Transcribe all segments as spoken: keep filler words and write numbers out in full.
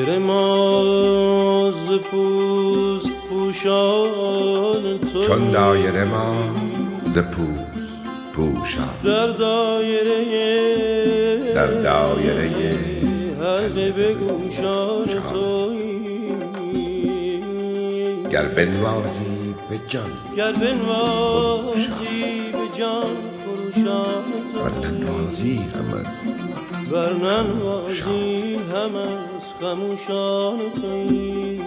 دایر ما ز پوست پوشان توییم، چون دایره ما ز پوست پوشان در دایره در دایره حلقه به گوشان توییم. گر بنوازی به جان گر بنوازی به جان خروشان ور توییم، ننوازی هم از ور ننوازی هم از خموشان توییم.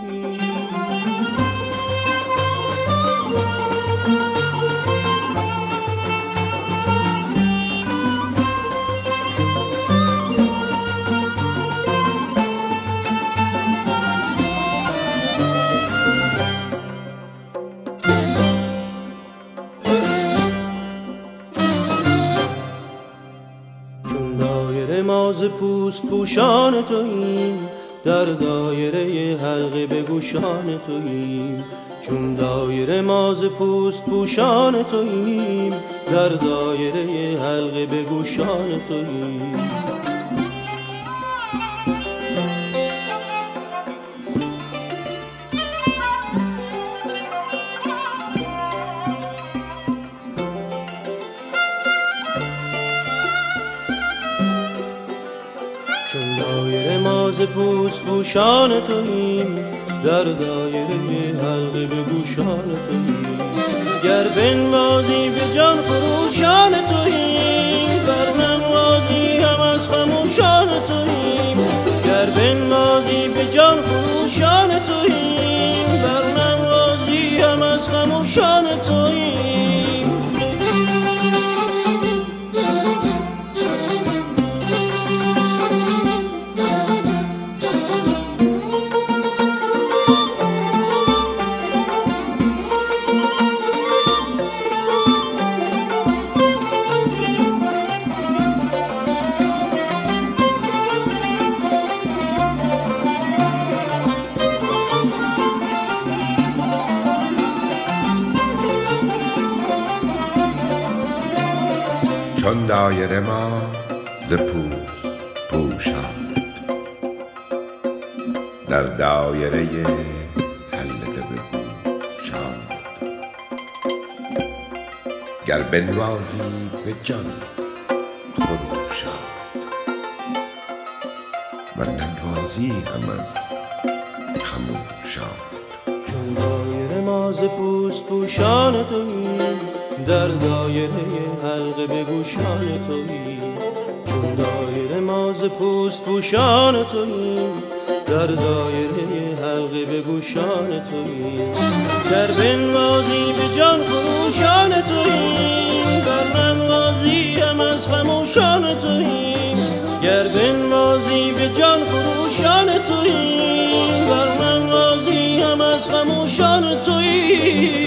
ما ز پوست پوشان توییم، در دایره حلقه به گوشان توییم. چون دایره ما ز پوست پوشان توییم، در دایره حلقه به گوشان توییم. چون دایره ما ز پوست پوشان توییم، در دایره حلقه به گوشان توییم. گر بنوازی به جان خروشان توییم، ور ننوازی هم از خموشان توییم. گر بنوازی به جان خروشان توییم، ور ننوازی هم از خموشان توییم. چون دایره ما ز پوست پوشان در دایره حلقه به گوشان گر بنوازی به جان خروشان ور ننوازی هم از خموشان. چون دایره ما ز پوست پوشان توییم، در دایره حلقه به گوشان توییم. چون دایره ما ز پوست پوشان توییم، در دایره حلقه به گوشان توییم. گر بنوازی به جان خروشان توییم، ور ننوازی هم از خموشان توییم. گر بنوازی به جان خروشان توییم، ور ننوازی هم از خموشان توییم.